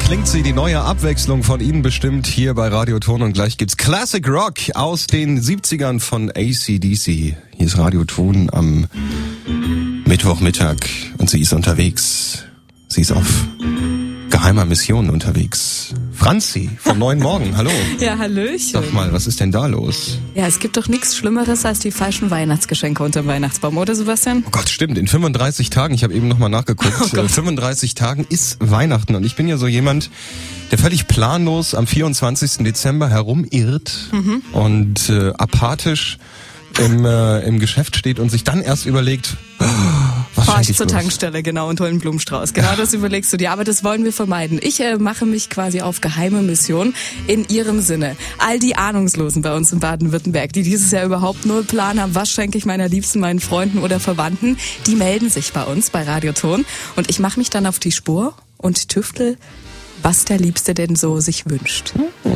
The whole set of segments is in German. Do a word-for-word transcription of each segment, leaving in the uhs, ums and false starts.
klingt sie, die neue Abwechslung von Ihnen bestimmt hier bei Radioton. Und gleich gibt's Classic Rock aus den siebzigern von A C D C. Hier ist Radioton am Mittwochmittag und sie ist unterwegs. Sie ist auf geheimer Mission unterwegs. Franzi vom Neuen Morgen, hallo. Ja, hallöchen. Sag mal, was ist denn da los? Ja, es gibt doch nichts Schlimmeres als die falschen Weihnachtsgeschenke unter dem Weihnachtsbaum, oder Sebastian? Oh Gott, stimmt. In fünfunddreißig Tagen, ich habe eben nochmal nachgeguckt, Oh Gott. fünfunddreißig Tagen ist Weihnachten. Und ich bin ja so jemand, der völlig planlos am vierundzwanzigsten Dezember herumirrt mhm. und äh, apathisch im, äh, im Geschäft steht und sich dann erst überlegt, oh, was Fahr schenke ich zur bloß? Tankstelle, genau, und hol einen Blumenstrauß. Genau das überlegst du dir, aber das wollen wir vermeiden. Ich äh, mache mich quasi auf geheime Mission in ihrem Sinne. All die Ahnungslosen bei uns in Baden-Württemberg, die dieses Jahr überhaupt null Plan haben, was schenke ich meiner Liebsten, meinen Freunden oder Verwandten, die melden sich bei uns bei Radioton und ich mache mich dann auf die Spur und tüftel, was der Liebste denn so sich wünscht.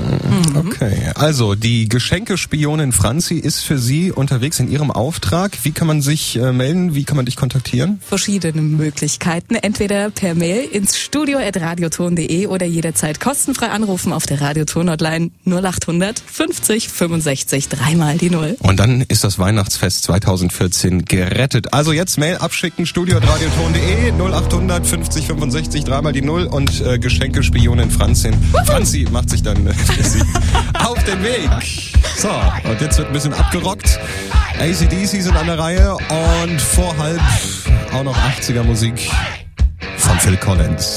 Okay, also die Geschenkespionin Franzi ist für Sie unterwegs in Ihrem Auftrag. Wie kann man sich äh, melden? Wie kann man dich kontaktieren? Verschiedene Möglichkeiten. Entweder per Mail ins studio at radioton punkt de oder jederzeit kostenfrei anrufen auf der Radioton-Hotline null acht hundert fünfzig fünfundsechzig, dreimal die Null. Und dann ist das Weihnachtsfest zweitausendvierzehn gerettet. Also jetzt Mail abschicken, studio at radioton punkt de, null acht hundert fünfzig fünfundsechzig, dreimal die Null und äh, Geschenkespionin Franzi. Franzi macht sich dann äh, auf den Weg. So, und jetzt wird ein bisschen abgerockt. A C D C sind an der Reihe und vor halb auch noch achtziger Musik von Phil Collins.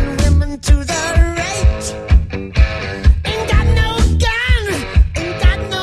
Ain't got no gun, ain't got no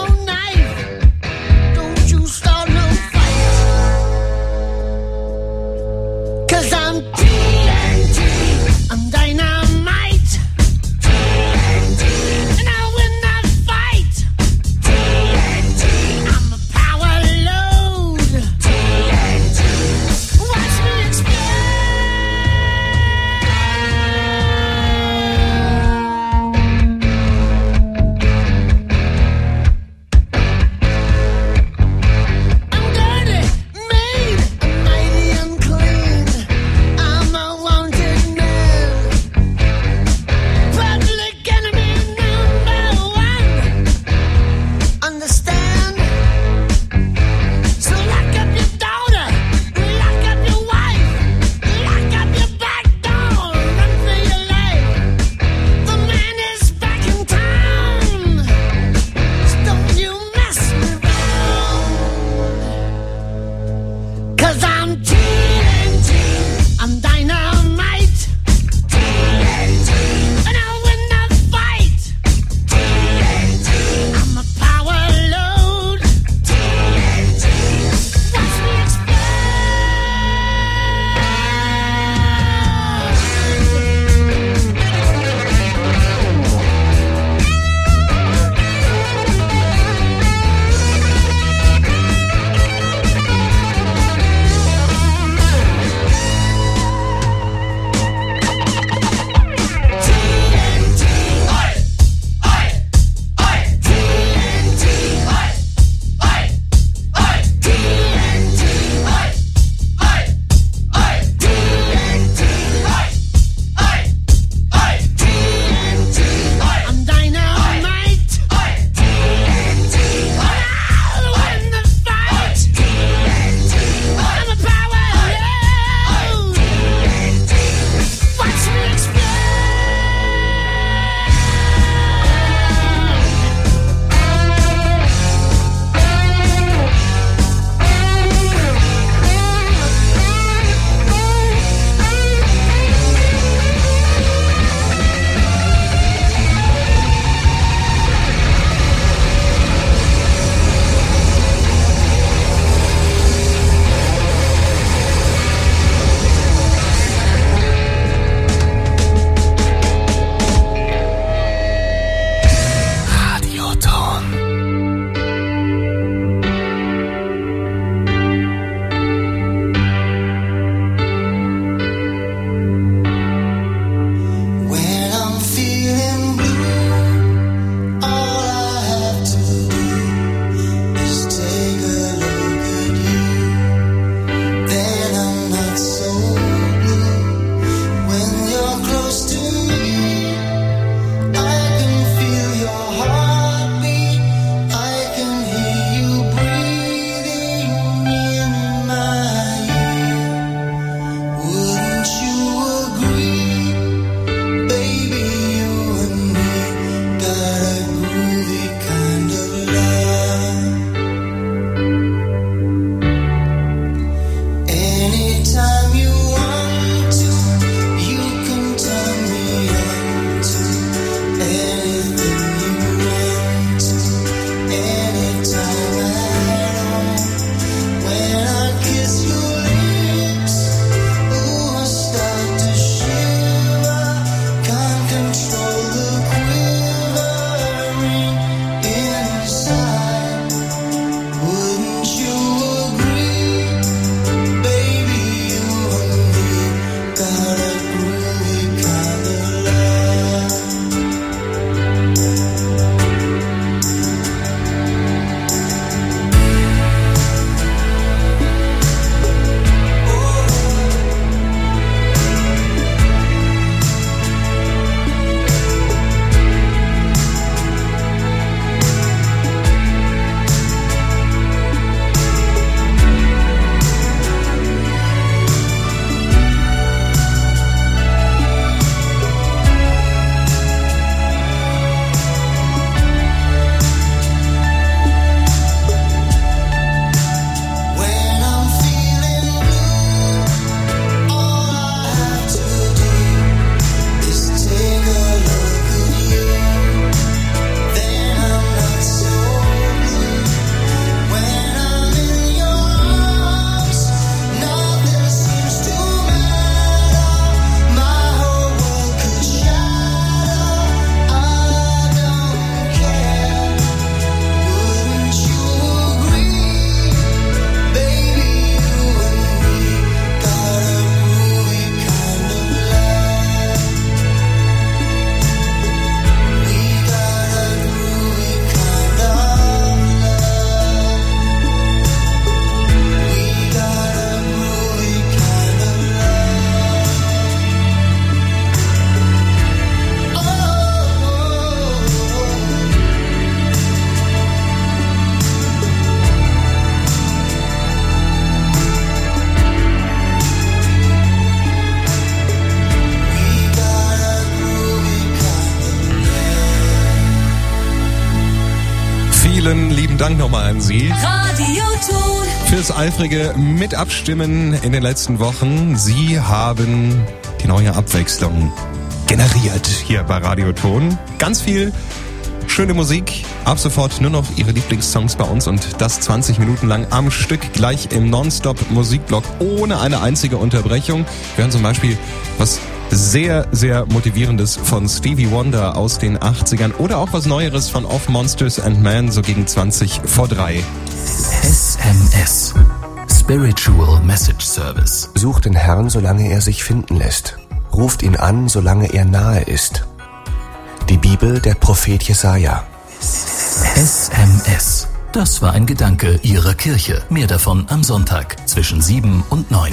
Vielen Dank nochmal an Sie. Radioton. Fürs eifrige Mitabstimmen in den letzten Wochen. Sie haben die neue Abwechslung generiert hier bei Radioton. Ganz viel schöne Musik. Ab sofort nur noch Ihre Lieblingssongs bei uns und das zwanzig Minuten lang am Stück, gleich im Nonstop-Musikblock ohne eine einzige Unterbrechung. Wir hören zum Beispiel was sehr, sehr Motivierendes von Stevie Wonder aus den achtzigern oder auch was Neueres von Of Monsters and Men, so gegen zwanzig vor drei. S M S. Spiritual Message Service. Sucht den Herrn, solange er sich finden lässt. Ruft ihn an, solange er nahe ist. Die Bibel, der Prophet Jesaja. S M S. Das war ein Gedanke Ihrer Kirche. Mehr davon am Sonntag zwischen sieben und neun.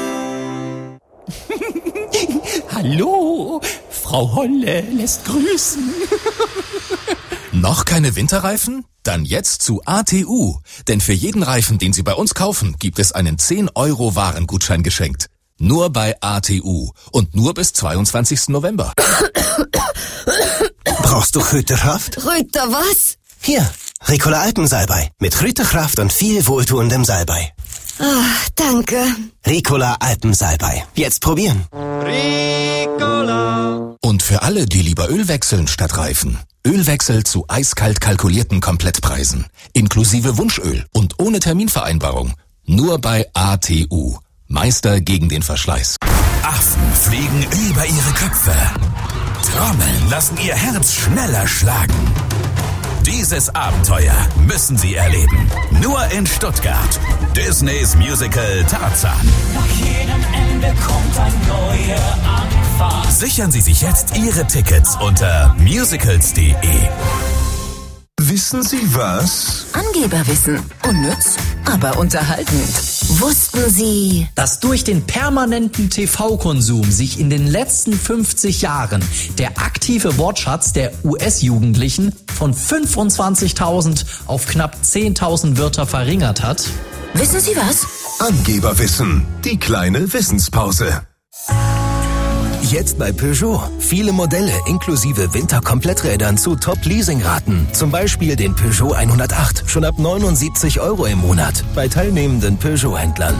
Hallo, Frau Holle lässt grüßen. Noch keine Winterreifen? Dann jetzt zu A T U. Denn für jeden Reifen, den Sie bei uns kaufen, gibt es einen zehn Euro Warengutschein geschenkt. Nur bei A T U. Und nur bis zweiundzwanzigsten November. Brauchst du Rüterkraft? Rüter was? Hier, Ricola Alpensalbei. Mit Rüterkraft und viel wohltuendem Salbei. Ah, danke. Ricola Alpensalbei. Jetzt probieren. Ricola. Und für alle, die lieber Öl wechseln statt Reifen. Ölwechsel zu eiskalt kalkulierten Komplettpreisen. Inklusive Wunschöl und ohne Terminvereinbarung. Nur bei A T U. Meister gegen den Verschleiß. Affen fliegen über ihre Köpfe. Trommeln lassen ihr Herz schneller schlagen. Dieses Abenteuer müssen Sie erleben. Nur in Stuttgart. Disneys Musical Tarzan. Nach jedem Ende kommt ein neuer Anfang. Sichern Sie sich jetzt Ihre Tickets unter musicals punkt de. Wissen Sie was? Angeberwissen. Unnütz, aber unterhaltend. Wussten Sie, dass durch den permanenten T V-Konsum sich in den letzten fünfzig Jahren der aktive Wortschatz der U S-Jugendlichen von fünfundzwanzigtausend auf knapp zehntausend Wörter verringert hat? Wissen Sie was? Angeberwissen. Die kleine Wissenspause. Jetzt bei Peugeot. Viele Modelle inklusive Winterkompletträdern zu Top-Leasing-Raten. Zum Beispiel den Peugeot hundertacht. Schon ab neunundsiebzig Euro im Monat. Bei teilnehmenden Peugeot-Händlern.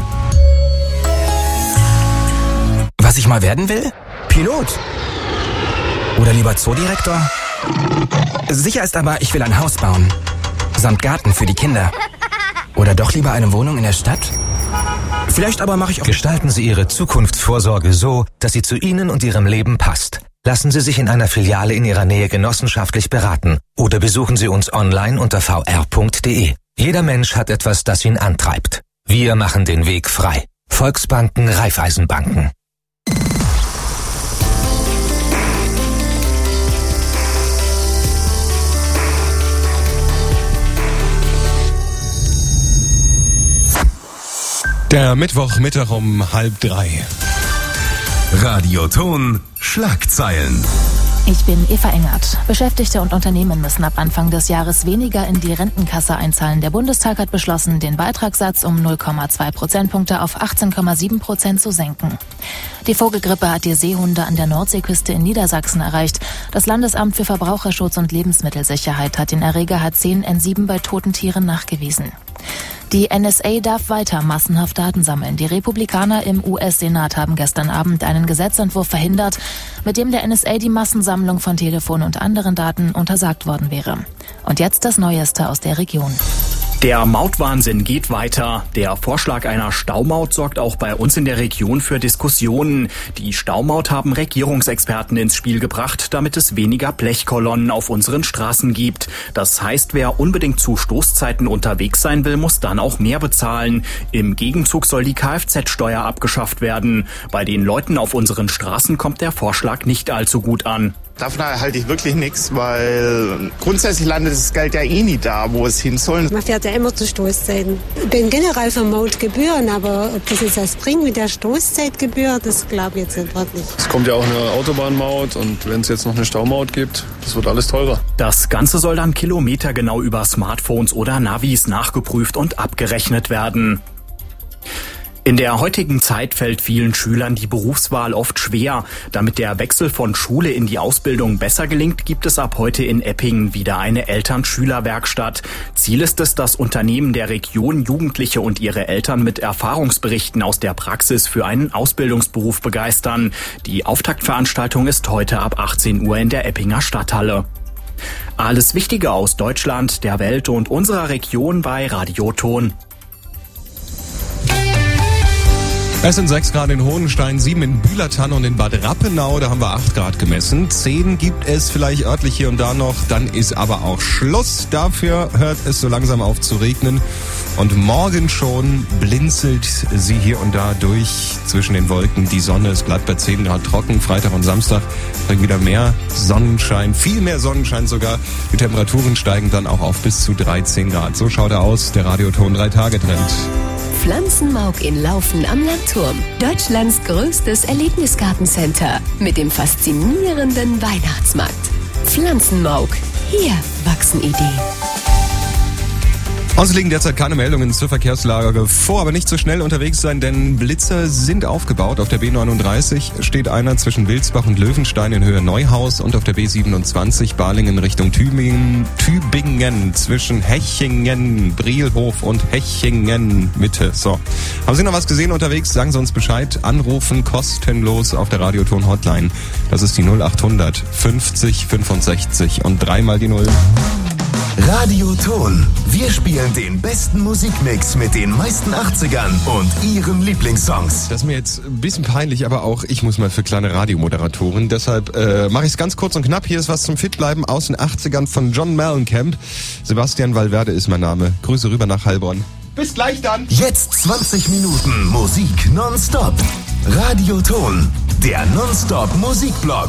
Was ich mal werden will? Pilot. Oder lieber Zoodirektor? Sicher ist aber, ich will ein Haus bauen. Samt Garten für die Kinder. Oder doch lieber eine Wohnung in der Stadt? Vielleicht aber mache ich auch... Gestalten Sie Ihre Zukunftsvorsorge so, dass sie zu Ihnen und Ihrem Leben passt. Lassen Sie sich in einer Filiale in Ihrer Nähe genossenschaftlich beraten oder besuchen Sie uns online unter v r punkt de. Jeder Mensch hat etwas, das ihn antreibt. Wir machen den Weg frei. Volksbanken, Raiffeisenbanken. Der Mittwochmittag um halb drei. Radioton Schlagzeilen. Ich bin Eva Engert. Beschäftigte und Unternehmen müssen ab Anfang des Jahres weniger in die Rentenkasse einzahlen. Der Bundestag hat beschlossen, den Beitragssatz um null Komma zwei Prozentpunkte auf achtzehn Komma sieben Prozent zu senken. Die Vogelgrippe hat die Seehunde an der Nordseeküste in Niedersachsen erreicht. Das Landesamt für Verbraucherschutz und Lebensmittelsicherheit hat den Erreger H zehn N sieben bei toten Tieren nachgewiesen. Die N S A darf weiter massenhaft Daten sammeln. Die Republikaner im U S-Senat haben gestern Abend einen Gesetzentwurf verhindert, mit dem der N S A die Massensammlung von Telefon und anderen Daten untersagt worden wäre. Und jetzt das Neueste aus der Region. Der Mautwahnsinn geht weiter. Der Vorschlag einer Staumaut sorgt auch bei uns in der Region für Diskussionen. Die Staumaut haben Regierungsexperten ins Spiel gebracht, damit es weniger Blechkolonnen auf unseren Straßen gibt. Das heißt, wer unbedingt zu Stoßzeiten unterwegs sein will, muss dann auch mehr bezahlen. Im Gegenzug soll die Kfz-Steuer abgeschafft werden. Bei den Leuten auf unseren Straßen kommt der Vorschlag nicht allzu gut an. Davon halte ich wirklich nichts, weil grundsätzlich landet das Geld ja eh nie da, wo es hin soll. Man fährt ja immer zu Stoßzeiten. Ich bin generell für Mautgebühren, aber ob das jetzt was bringt mit der Stoßzeitgebühr, das glaube ich jetzt nicht wirklich. Es kommt ja auch eine Autobahnmaut und wenn es jetzt noch eine Staumaut gibt, das wird alles teurer. Das Ganze soll dann kilometergenau über Smartphones oder Navis nachgeprüft und abgerechnet werden. In der heutigen Zeit fällt vielen Schülern die Berufswahl oft schwer. Damit der Wechsel von Schule in die Ausbildung besser gelingt, gibt es ab heute in Eppingen wieder eine Eltern-Schüler-Werkstatt. Ziel ist es, dass Unternehmen der Region Jugendliche und ihre Eltern mit Erfahrungsberichten aus der Praxis für einen Ausbildungsberuf begeistern. Die Auftaktveranstaltung ist heute ab achtzehn Uhr in der Eppinger Stadthalle. Alles Wichtige aus Deutschland, der Welt und unserer Region bei Radioton. Es sind sechs Grad in Hohenstein, sieben in Bühlertann und in Bad Rappenau, da haben wir acht Grad gemessen. zehn gibt es vielleicht örtlich hier und da noch, dann ist aber auch Schluss. Dafür hört es so langsam auf zu regnen. Und morgen schon blinzelt sie hier und da durch zwischen den Wolken. Die Sonne, es bleibt bei zehn Grad trocken. Freitag und Samstag bringen wieder mehr Sonnenschein, viel mehr Sonnenschein sogar. Die Temperaturen steigen dann auch auf bis zu dreizehn Grad. So schaut er aus, der Radioton drei Tage Trend. Pflanzenmauk in Laufen am Landturm. Deutschlands größtes Erlebnisgartencenter mit dem faszinierenden Weihnachtsmarkt. Pflanzenmauk. Hier wachsen Ideen. Uns liegen derzeit keine Meldungen zur Verkehrslage vor, aber nicht so schnell unterwegs sein, denn Blitzer sind aufgebaut. Auf der B neununddreißig steht einer zwischen Wilsbach und Löwenstein in Höhe Neuhaus und auf der B siebenundzwanzig Balingen Richtung Tübingen, Tübingen zwischen Hechingen, Brielhof und Hechingen Mitte. So. Haben Sie noch was gesehen unterwegs? Sagen Sie uns Bescheid. Anrufen kostenlos auf der Radioton Hotline. Das ist die null achthundert fünfzig fünfundsechzig und dreimal die Null. Radioton. Wir spielen den besten Musikmix mit den meisten achtzigern und Ihren Lieblingssongs. Das ist mir jetzt ein bisschen peinlich, aber auch ich muss mal für kleine Radiomoderatoren. Deshalb äh, mache ich es ganz kurz und knapp. Hier ist was zum Fitbleiben aus den achtzigern von John Mellencamp. Sebastian Valverde ist mein Name. Grüße rüber nach Heilbronn. Bis gleich dann. Jetzt zwanzig Minuten Musik nonstop. Radioton. Der nonstop Musikblog.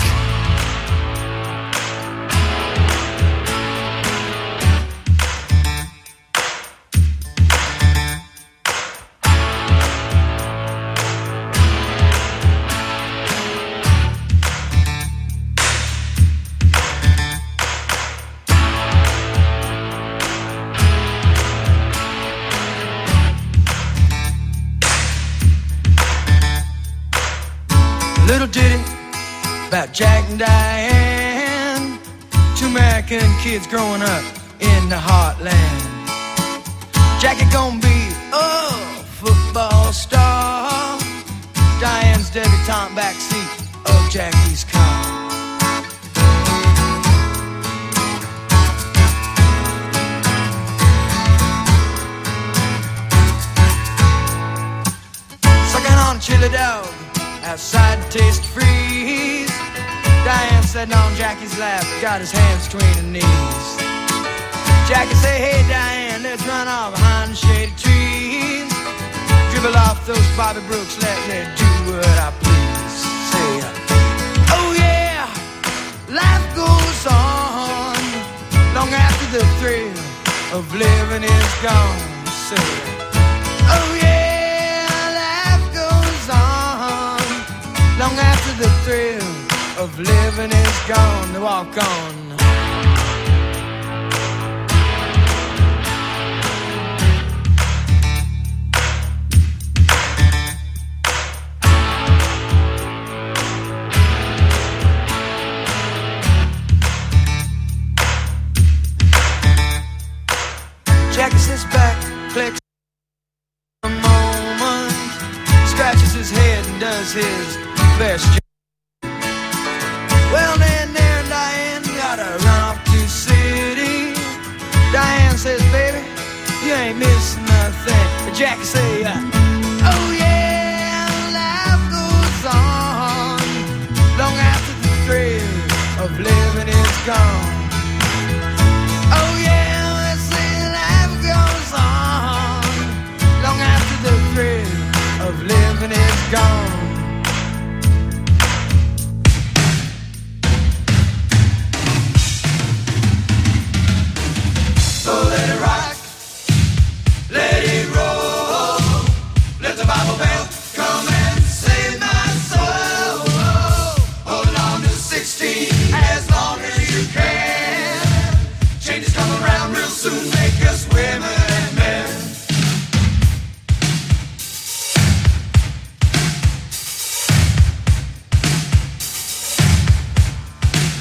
Little ditty about Jack and Diane, two American kids growing up in the heartland. Jackie gonna be a football star, Diane's debutante backseat of Jackie's car. Sucking on a chili dog outside the taste freeze. Diane sitting on Jackie's lap, got his hands between her knees. Jackie say, hey Diane, let's run off behind the shady trees. Dribble off those Bobby Brooks, let me do what I please. Say, oh yeah, life goes on long after the thrill of living is gone. Say, oh yeah, long after the thrill of living is gone, to walk on. Jackie sits back, clicks a moment, scratches his head and does his best. Well, then there and Diane gotta run off to the city. Diane says, baby, you ain't missing nothing. But Jackie say, uh, oh yeah, life goes on long after the thrill of living is gone.